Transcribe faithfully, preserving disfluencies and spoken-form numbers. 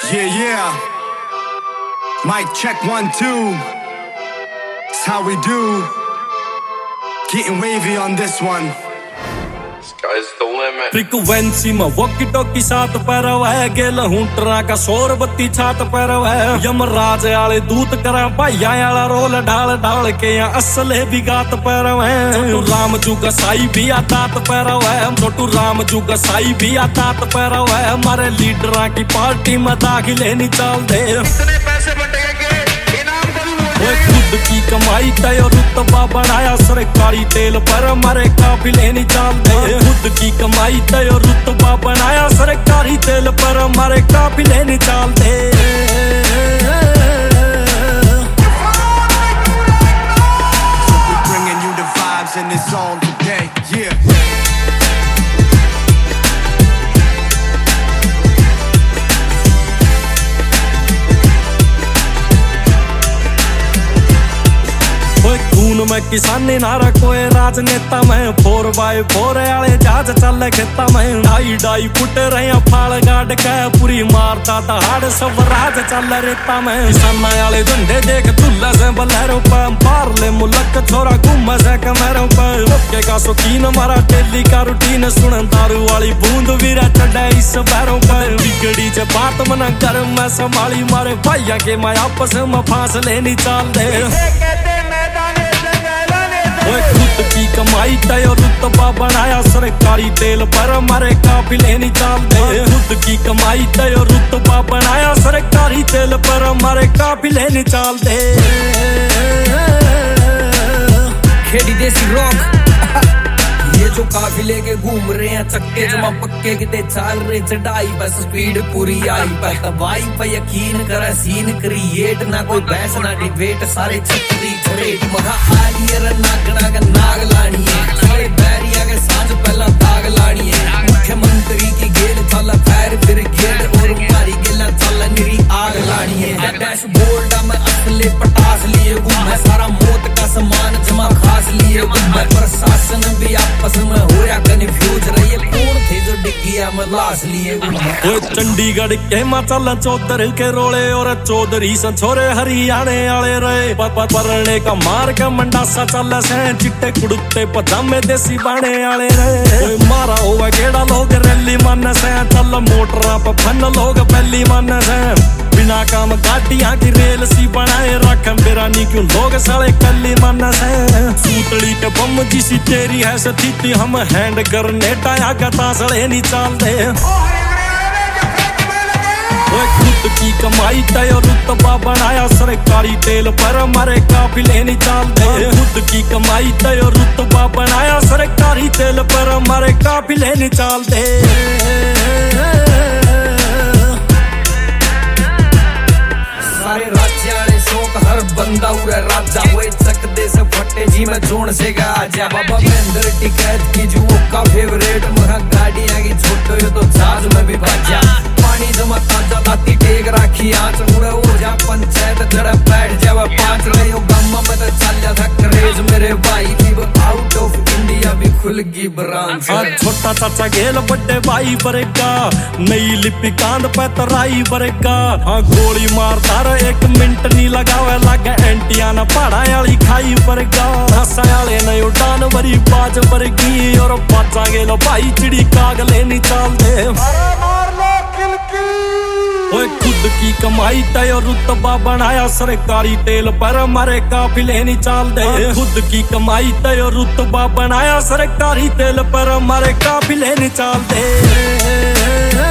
Yeah, yeah. Mic check one, two. That's how we do. Getting wavy on this one. Sky's the limit. Frequency में walkie talkie साथ पैरव है, गेल हुंटरा का शोर बत्ती छात पैरव है। यमराज आले दूत करा भाइया आला रोल ढाल ढाल के यहाँ असले भी गात पैरव है। छोटू राम जू गसाई भी आतात पैरव है, छोटू राम जू गसाई भी आतात पैरव है। हमारे लीडरा की पार्टी में दाखिले नहीं चल दे, इतने पैसे बटेंगे खुद की कमाई तय रुतबा बनाया सरकारी तेल पर हमारे काफिले नहीं चलते। खुद की कमाई तय रुतबा बनाया सरकारी तेल पर हमारे काफिले नहीं चलते। Bringing you the vibes in this song today, yeah. खून में किसानी नारा कोई राजनेता में, फोर बाय फोर आले जहाज चल खेता में। ढाई ढाई फुट रहे फाल गाड़ के पूरी मारता दहाड़ सब राज चल रेता में। किसान आले झंडे देख तुल्ला से बलहरों पे, मार ले मुलक छोरा घूम से कमरों पे। ओके का शौकीन मारा डेली का रूटीन, सुन दारू वाली बूंद वीरा चढ़े इस पैरों पे। बिगड़ी च बात मना कर मैं संभाली मारे भैया के मैं आपस में फांसले नहीं चल दे। खुद की कमाई तय रुतबा बनाया सरकारी तेल पर हमारे काफिले नहीं चलते। खुद की कमाई तय रुतबा बनाया सरकारी तेल पर हमारे काफिले नहीं चलते। खेड़ी देसी रॉक ये जो काफिले के घूम रहे हैं चक्के जमा पक्के किते चाल रहे चढ़ाई बस स्पीड पूरी आई पर तबाई पे यकीन करे सीन क्रिएट ना कोई बहस ना डिबेट सारे छतरी छरेट मगा आलियर नागना का नाग लानी है। सारे बैरिया के सांझ पहला दाग लानी है। मुख्यमंत्री की गेल चला फायर फिर गेल और मारी गेला चला निरी आग लानी है। डैशबोर्ड में असले पटास लिए घूम सारा मौत का सामान जमा खास लिए घूम प्रशासन भी आपस में होया कन्फ्यूज रही कौन थे जो डिग्गिया में लाश लिए घूमे। चंडीगढ़ के माचल चौधर के रोले और चौधरी से छोरे हरियाणे आले रहे। परने का मार का मंडा सा चल से चिट्टे कुड़ते पजामे देसी बाणे आले रहे। मारा हुआ गेड़ा लोग रैली मन से चल मोटरा पर फन लोग पहली मन से। बिना काम गाड़ियां की रेल सी बनाए रख बेरानी क्यों लोग साले कली मन से। सूतड़ी के बम जिसी तेरी है स्थिति हम हैंड ग्रेनेड आया गता सड़े नहीं चलते। खुद की कमाई तय रुतबा बनाया सरकारी तेल पर हमारे काफिले नहीं चलते। खुद की कमाई तय रुतबा बनाया सरकारी तेल पर हमारे काफिले नहीं चलते। सारे राज्य वाले शौक हर बंदा उरे राजा हुए चकदे से फटे जी में जोड़ से गा आजा। बाबा महेंद्र टिकैत की जो का फेवरेट महा गाड़ी आगे छोटो यो तो जहाज में भी भाजा। पानी जमा ताजा ताती टेक राखी आंच उड़े हो जा पंचायत जरा बैठ जावा पांच रहे हो गम में तो चल जा था क्रेज मेरे भाई की आउट ऑफ इंडिया भी खुल गई ब्रांच। छोटा चाचा गेल बड़े भाई बरेगा, नई लिपि कांद पे तराई बरेगा। हाँ गोली मारता रहे एक मिनट नहीं लगावे लागे एंटिया ना पहाड़ा वाली खाई बरेगा। हंसा वाले नहीं उड़ान बरी बाज बरेगी और बाजा गेलो भाई चिड़ी कागले नहीं चलते। ओए खुद की कमाई तय रुतबा बनाया सरकारी तेल पर हमारे काफिले नहीं चलते। खुद की कमाई तय रुतबा बनाया सरकारी तेल पर हमारे काफिले नहीं चलते।